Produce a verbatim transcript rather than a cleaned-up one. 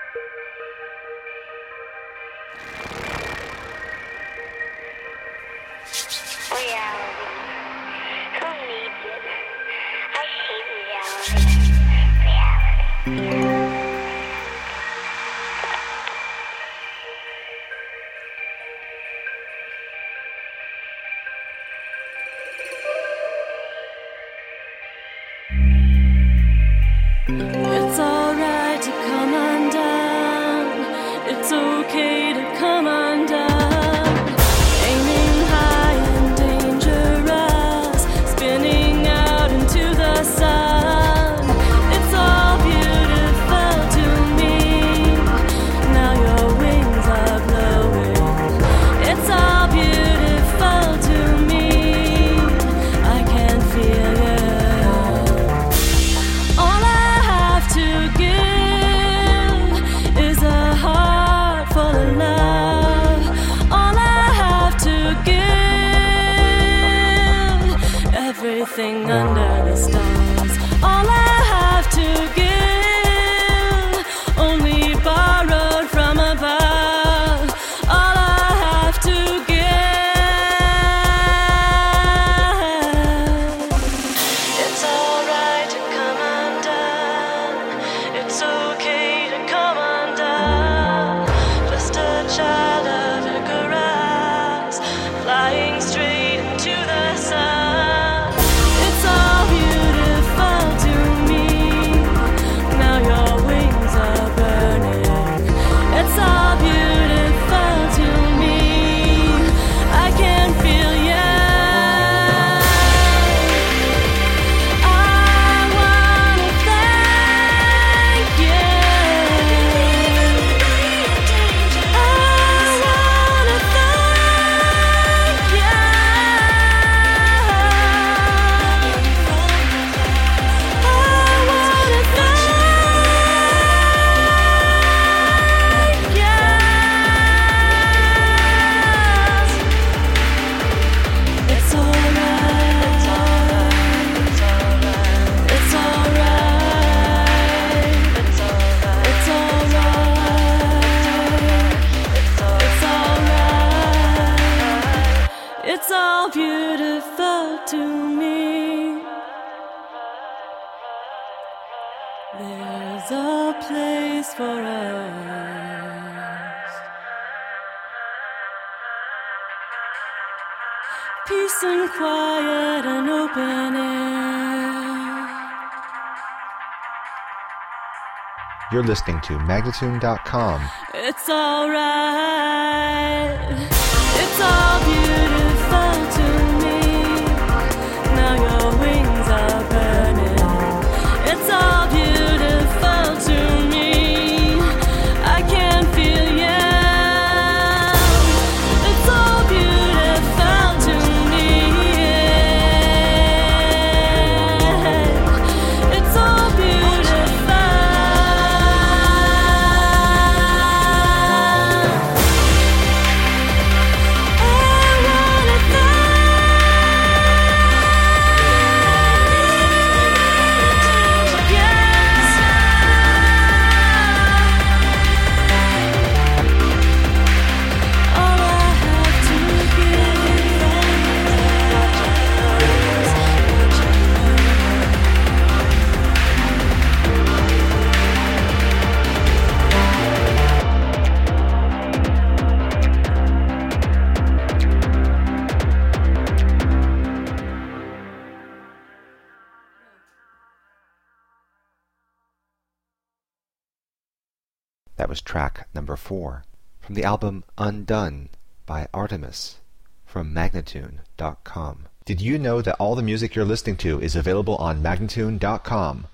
It's alright to come undone. It's okay to come undone. Aiming high and dangerous, spinning out into the sun. It's all beautiful to me. Now your wings are blowing. It's all beautiful to me. I can feel you. All I have to give is a heart full of love. All I have to give, everything under the stars. All I have to give, only borrowed from above. All I have to give. It's alright to come undone. It's okay to come undone. Just a child of your caress, flying straight into the sun. It's all beautiful to me. Now your wings are burning. It's all beautiful to me. I can feel you. I wanna thank you. I wanna thank you. I wanna thank you. It's alright. It's alright. It's alright. It's alright. It's alright. It's all beautiful to me. There's a place for us. Peace and quiet and open air. You're listening to Magnatune dot com. It's alright. It's all beautiful to me. Now your wings are burning. It's all beautiful to me. I can feel you. It's all beautiful to me. It's all beautiful. I wanna thank you. All I have to That was track number four from the album Undone by Artemis from Magnatune dot com. Did you know that all the music you're listening to is available on Magnatune dot com?